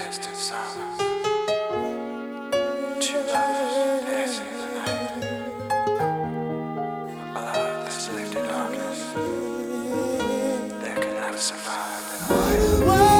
Lost in silence. Two lovers passing in the night. A love that's lived in darkness. That could not survive in the light.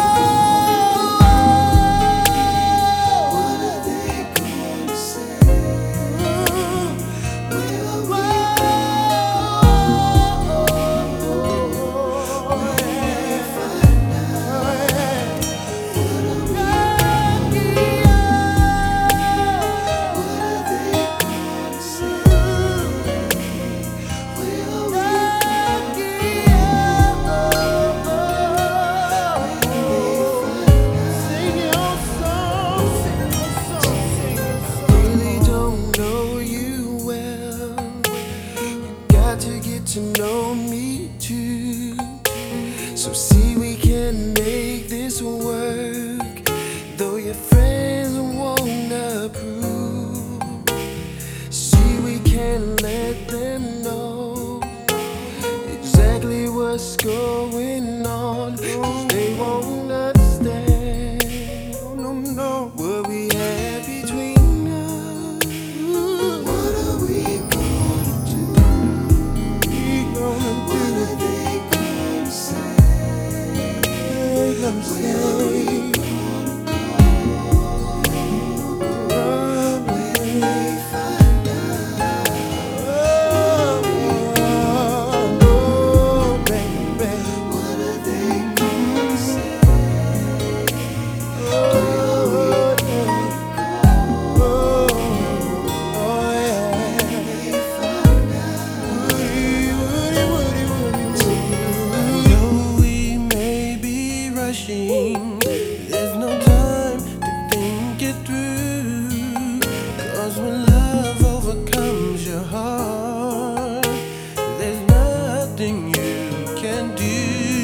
To get to know me too, so see we can make this work, though your friends won't approve. See we can let them know exactly what's going on, 'cause they won't understand what we have between us. What are we gonna do? What are they gonna say? Where are we gonna go? When they find out? Oh, baby, what are they gonna say? Oh, there's no time to think it through, 'cause when love overcomes your heart, there's nothing you can do.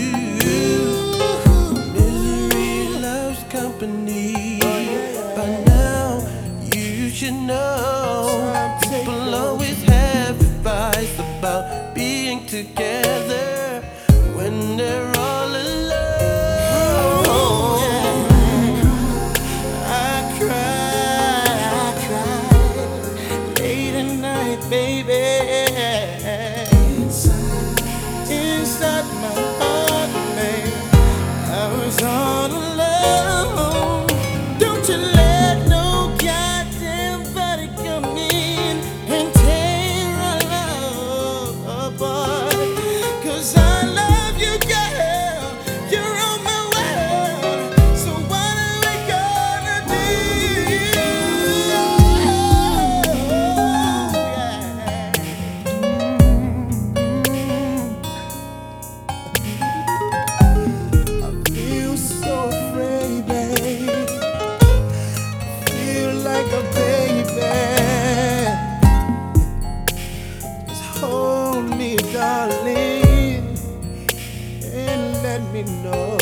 Misery loves company. By now you should know people always have advice about being together when they're all alone. Baby, inside my heart, babe, I was all alone. Don't you let no goddamn body come in and tear our love apart, 'cause I love you, girl, you're on my world, so what are we gonna do? Like a baby, just hold me, darling, and let me know